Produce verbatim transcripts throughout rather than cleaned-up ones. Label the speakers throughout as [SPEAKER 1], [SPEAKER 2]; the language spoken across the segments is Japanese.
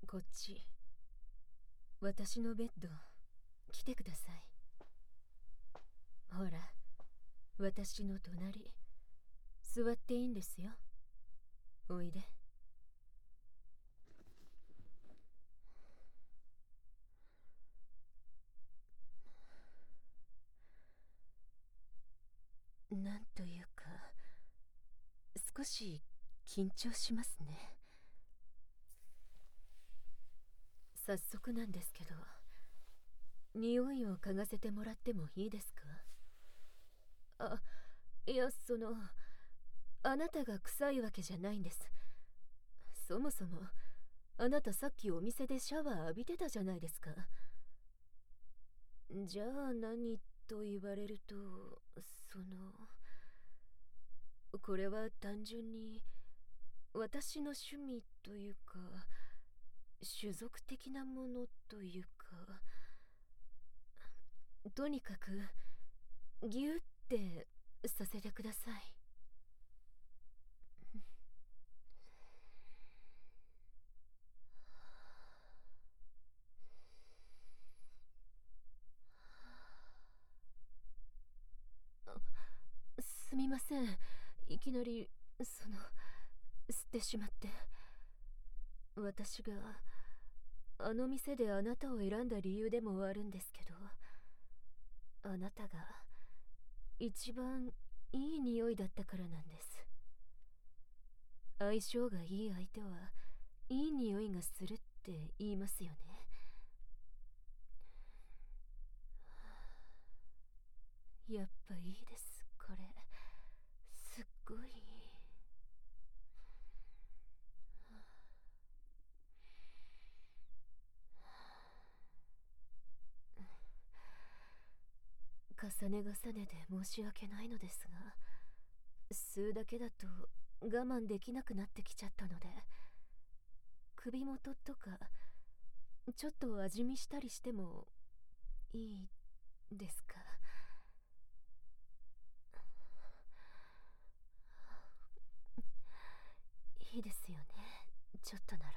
[SPEAKER 1] こっち、私のベッド来てください。ほら、私の隣座っていいんですよ。おいで。なんというか、少し緊張しますね。早速なんですけど、匂いを嗅がせてもらってもいいですか？あ、いや、その、あなたが臭いわけじゃないんです。そもそも、あなたさっきお店でシャワー浴びてたじゃないですか。じゃあ何と言われると、その、これは単純に私の趣味というか、種族的なものというか、とにかくギュってさせてください。すみません、いきなりその吸ってしまって。私があの店であなたを選んだ理由でもあるんですけど、あなたが一番いい匂いだったからなんです。相性がいい相手はいい匂いがするって言いますよね。やっぱいいです、これ。すっごい。重ね重ねで申し訳ないのですが、吸うだけだと我慢できなくなってきちゃったので、首元とかちょっと味見したりしてもいいですか？いいですよね、ちょっとなら。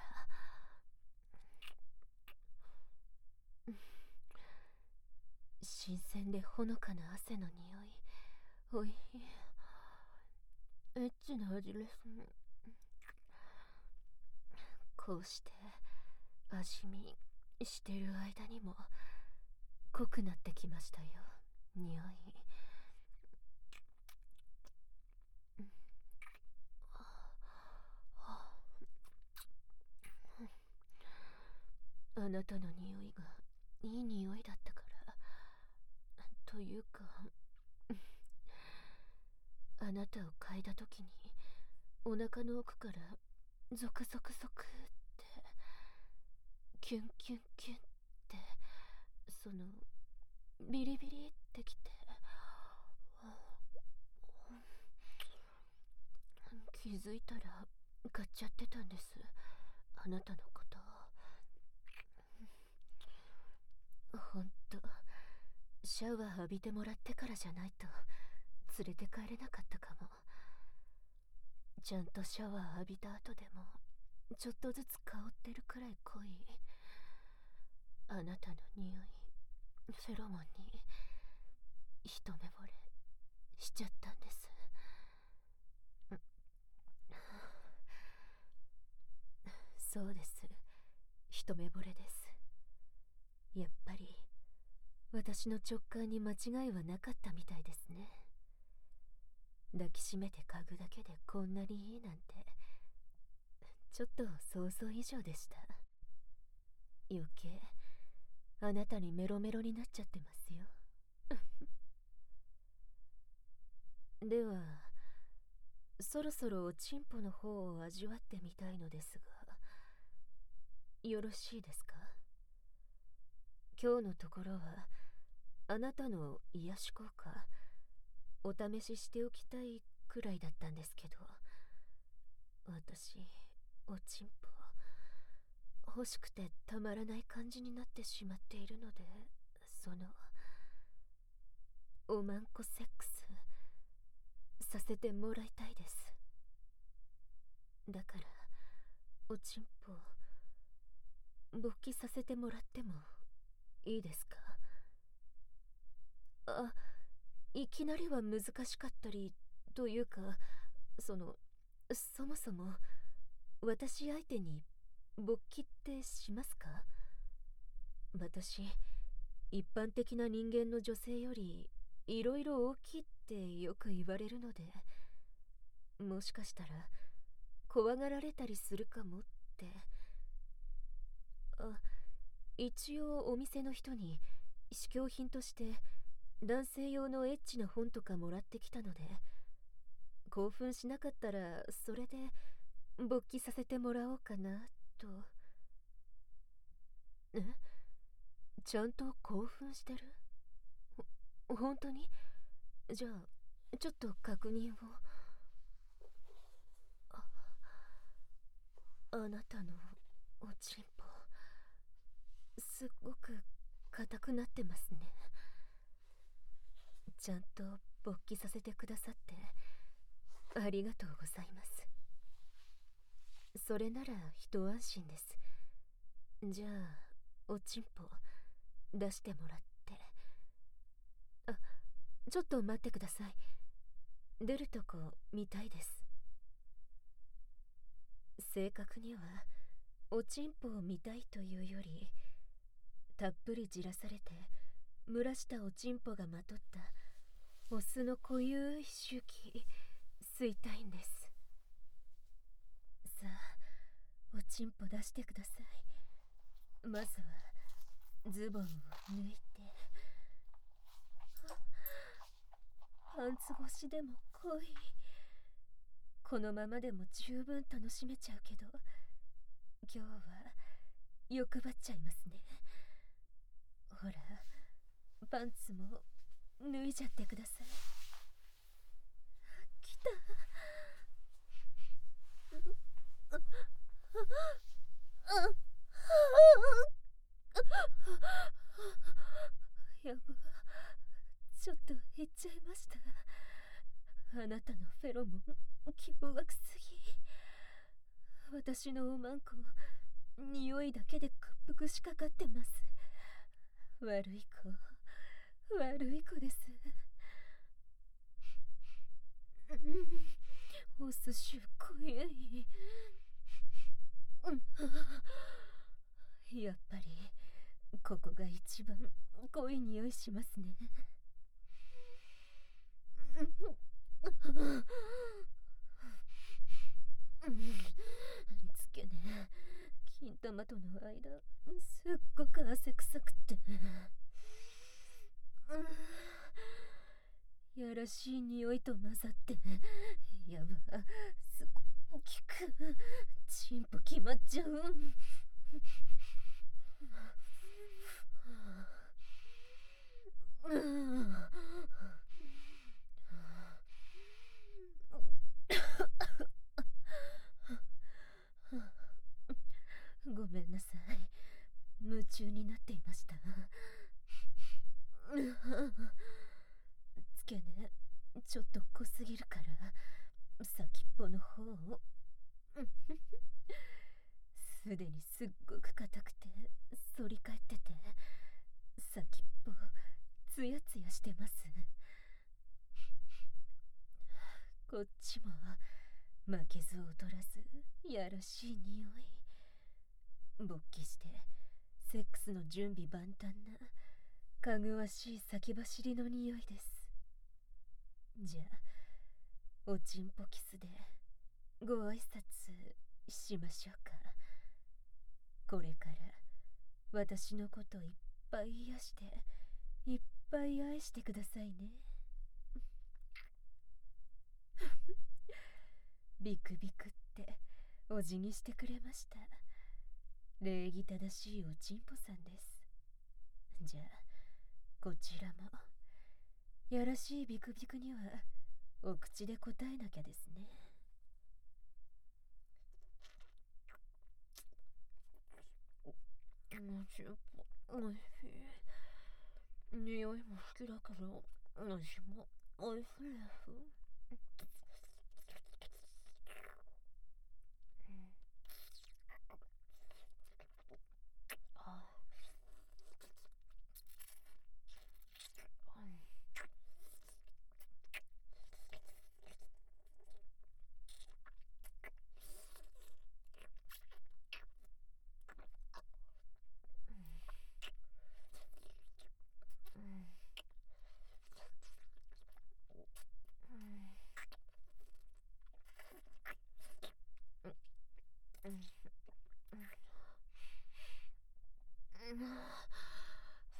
[SPEAKER 1] 新鮮でほのかな汗の匂い、おいしい。エッチな味ですね。こうして味見してる間にも濃くなってきましたよ、匂い。あなたの匂いがいい匂いだったから。というか、あなたを嗅いだ時にお腹の奥からゾクゾクゾクってキュンキュンキュンって、そのビリビリってきて、気づいたら買っちゃってたんです、あなたのこと。ほんと、シャワー浴びてもらってからじゃないと連れて帰れなかったかも。ちゃんとシャワー浴びた後でもちょっとずつ香ってるくらい濃いあなたの匂い、フェロモンに一目惚れしちゃったんです。そうです、一目惚れです。やっぱり私の直感に間違いはなかったみたいですね。抱きしめて嗅ぐだけでこんなにいいなんて、ちょっと想像以上でした。余計あなたにメロメロになっちゃってますよ。では、そろそろおちんぽの方を味わってみたいのですが、よろしいですか？今日のところはあなたの癒し効果お試ししておきたいくらいだったんですけど、私おちんぽ欲しくてたまらない感じになってしまっているので、そのおまんこセックスさせてもらいたいです。だからおちんぽ勃起させてもらってもいいですか？あ、いきなりは難しかったりというか、その、そもそも私相手に勃起ってしますか？私、一般的な人間の女性よりいろいろ大きいってよく言われるので、もしかしたら怖がられたりするかもって。あ、一応お店の人に試供品として男性用のエッチな本とかもらってきたので、興奮しなかったらそれで勃起させてもらおうかなと。え、ちゃんと興奮してる？ほ本当に？じゃあちょっと確認を。あ、あなたのおちんぽすっごく硬くなってますね。ちゃんと勃起させてくださってありがとうございます。それなら一安心です。じゃあおちんぽ出してもらって。あ、ちょっと待ってください。出るとこ見たいです。正確にはおちんぽを見たいというより、たっぷりじらされて蒸らしたおちんぽがまとったオスの濃ゆい周期吸いたいんです。さあ、おちんぽ出してください。まずはズボンを脱いで。パンツ越しでも濃い。このままでも十分楽しめちゃうけど、今日は欲張っちゃいますね。ほら、パンツも脱いじゃってください。きた。やば、ちょっと減っちゃいました。あなたのフェロモン凶悪すぎ。私のおまんこ、匂いだけで屈服しかかってます。悪い子、悪い子です。お寿司濃い。やっぱりここが一番濃い匂いしますね。つけね、金玉との間すっごく汗臭くて、やらしい匂いと混ざって、やば、すごく効く。チンポ決まっちゃう。ごめんなさい、夢中になっていました。つけね、ちょっと濃すぎるから先っぽの方を。すでにすっごく硬くて反り返ってて、先っぽツヤツヤしてます。こっちも負けず劣らずやらしい匂い。勃起してセックスの準備万端なかぐわしい先走りの匂いです。じゃあおちんぽキスでご挨拶しましょうか。これから私のこといっぱい癒していっぱい愛してくださいね。ビクビクってお辞儀してくれました。礼儀正しいおちんぽさんです。じゃあこちらもやらしいビクビクにはお口で答えなきゃですね。おちんぽおいしい。匂いも好きだけど味もおいしいです。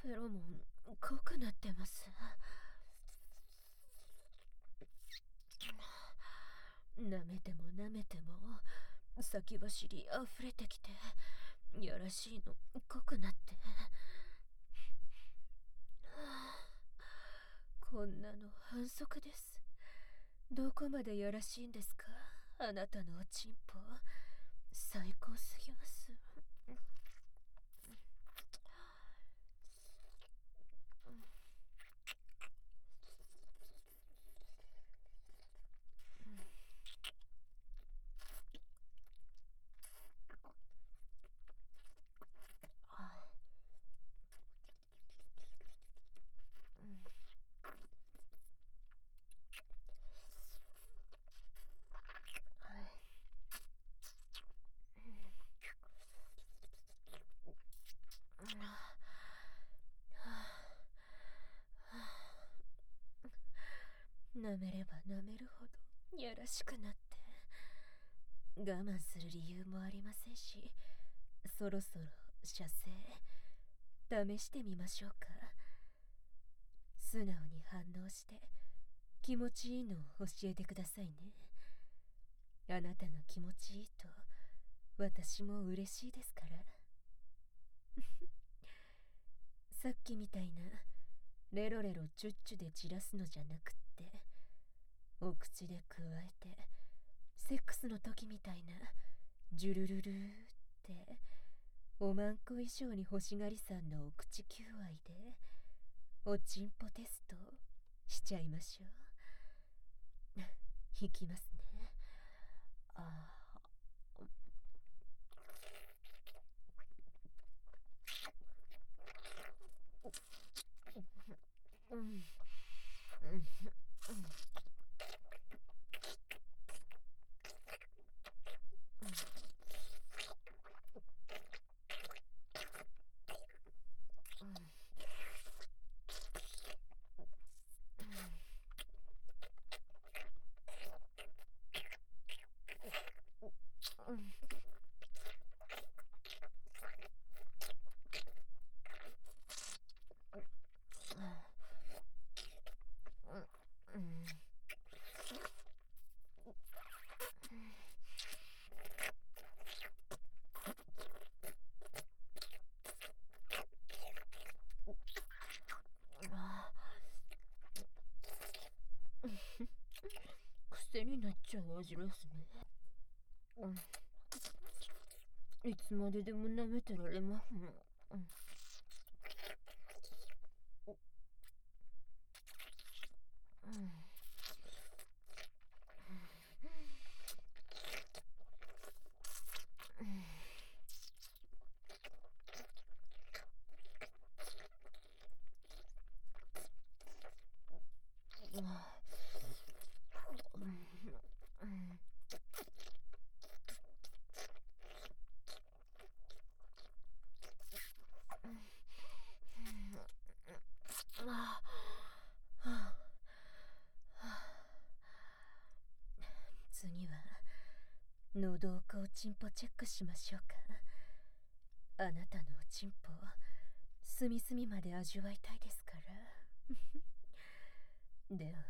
[SPEAKER 1] フェロモン濃くなってます。舐めても舐めても先走り溢れてきて、やらしいの濃くなって、こんなの反則です。どこまでやらしいんですか、あなたのおちんぽ。最高すぎます。舐めれば舐めるほどやらしくなって、我慢する理由もありませんし、そろそろ射精試してみましょうか。素直に反応して気持ちいいのを教えてくださいね。あなたが気持ちいいと私も嬉しいですから。さっきみたいなレロレロチュッチュで散らすのじゃなくって、お口でくわえてセックスの時みたいなジュルルルーっておまんこ以上に欲しがりさんのお口求愛でおちんぽテストしちゃいましょう。いきますね。あーうんうんうんうん。癖になっちゃう味ですね。うん、いつまででも舐めてられます。うん、次は喉奥おちんぽチェックしましょうか。あなたのおちんぽ隅々まで味わいたいですから。では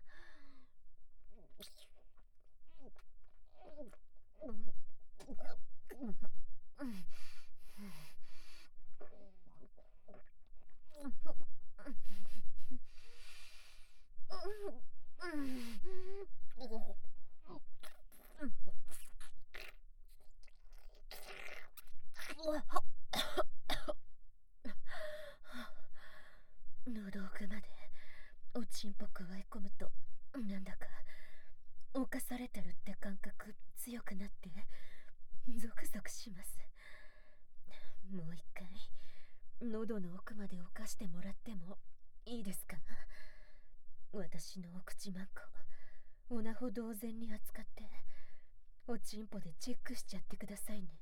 [SPEAKER 1] 喉奥までおちんぽくわえ込むと、なんだか侵されてるって感覚強くなってゾクゾクします。もう一回喉の奥まで侵してもらってもいいですか。私のお口まんこオナホ同然に扱っておちんぽでチェックしちゃってくださいね。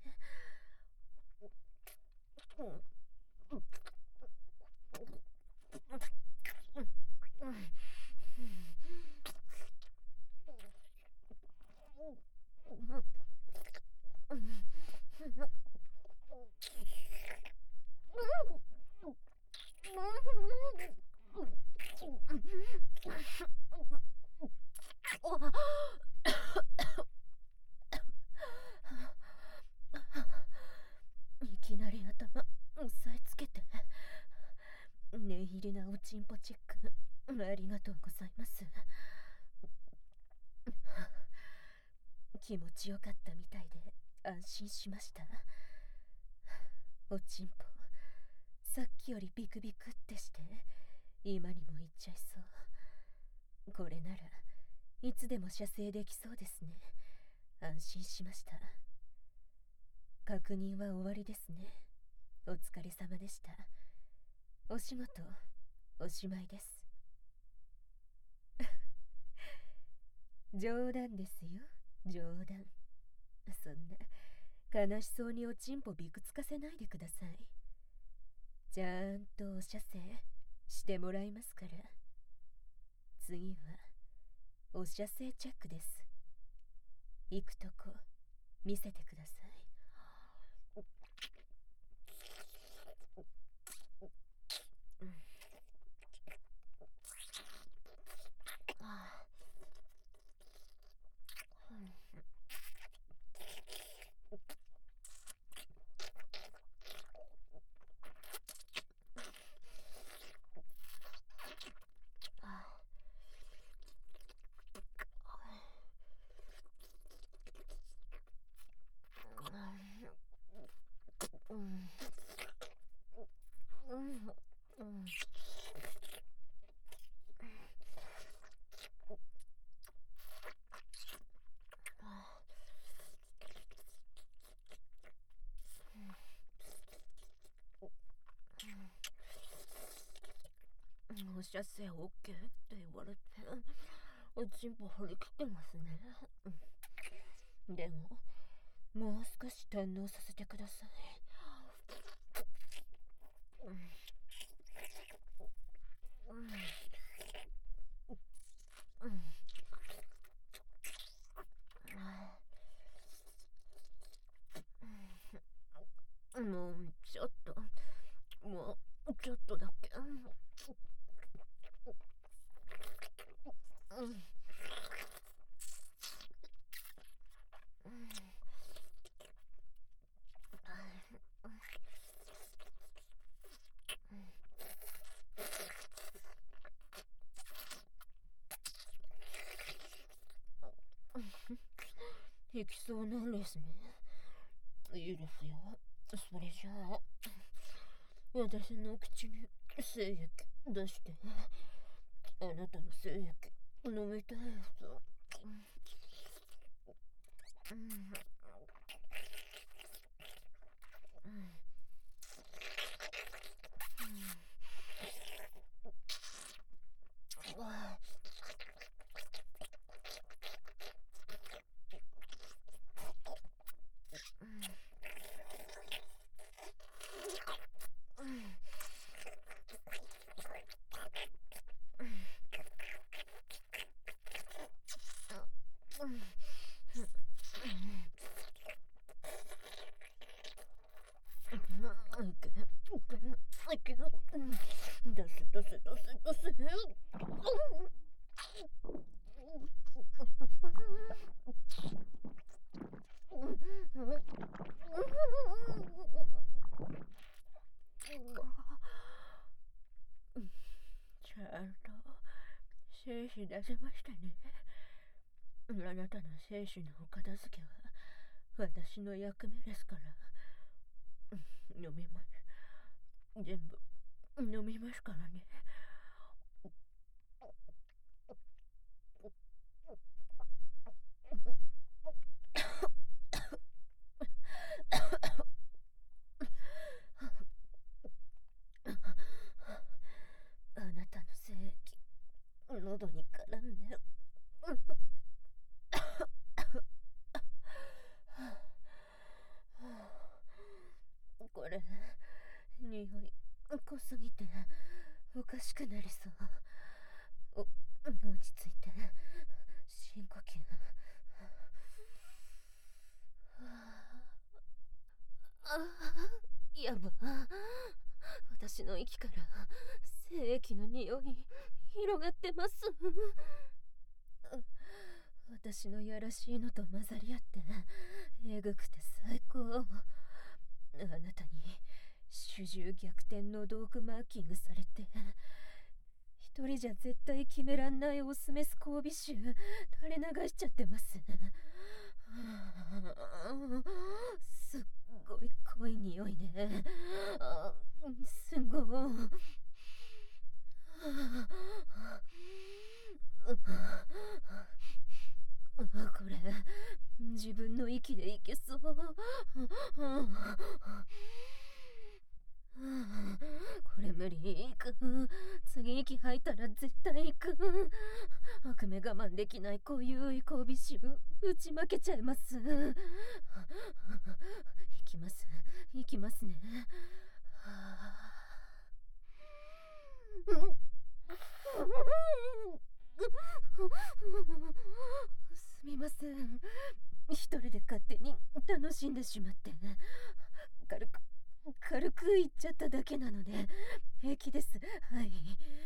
[SPEAKER 1] りなおちんぽチェックありがとうございます。気持ちよかったみたいで安心しました。おちんぽ、さっきよりビクビクってして今にも行っちゃいそう。これならいつでも射精できそうですね。安心しました。確認は終わりですね。お疲れ様でした。お仕事おしまいです。冗談ですよ、冗談。そんな悲しそうにおちんぽびくつかせないでください。ちゃんとお射精してもらいますから。次はお射精チェックです。行くとこ見せてください。お射精 オーケー って言われておちんぽ張り切ってますね。でももう少し堪能させてください。もうちょっともうちょっとだけ。いきそうなんですね。いいですよ。それじゃあ私の口に精液出して。あなたの精液飲みたいぞ。うんうん出せ出せ出せ出せ。ちゃんと精子出せましたね。あなたの精子のお片付けは私の役目ですから。飲みます。全部飲みますからね。あなたの精液喉に絡んで。これ匂い濃すぎておかしくなりそう。お落ち着いて深呼吸。ああ、やば。私の息から精液の匂い広がってます。私のやらしいのと混ざり合ってえぐくて最高。あなたに主従逆転のドークマーキングされて、一人じゃ絶対決めらんないオスメス交尾臭垂れ流しちゃってます。すっごい濃い匂いね。すごい。これ自分の息でいけそう。これ無理。いく。次息吐いたら絶対いく。悪夢我慢できない濃ゆい交尾臭ぶちまけちゃいます。行きます行きますね。すみません、一人で勝手に楽しんでしまって、軽く軽く言っちゃっただけなので平気です。はい。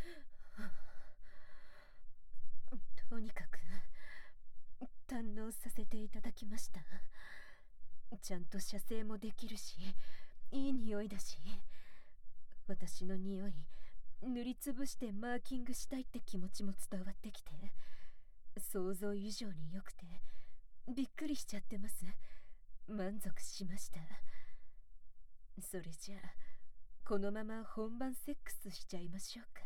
[SPEAKER 1] とにかく堪能させていただきました。ちゃんと射精もできるし、いい匂いだし、私の匂い塗りつぶしてマーキングしたいって気持ちも伝わってきて、想像以上に良くてびっくりしちゃってます。満足しました。それじゃあこのまま本番セックスしちゃいましょうか。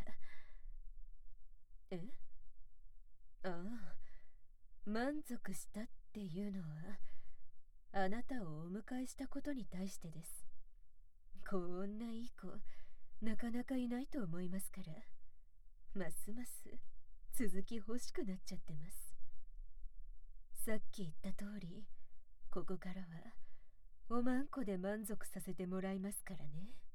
[SPEAKER 1] え？ああ、満足したっていうのはあなたをお迎えしたことに対してです。こんないい子なかなかいないと思いますから、ますます続き欲しくなっちゃってます。さっき言った通り、ここからはおまんこで満足させてもらいますからね。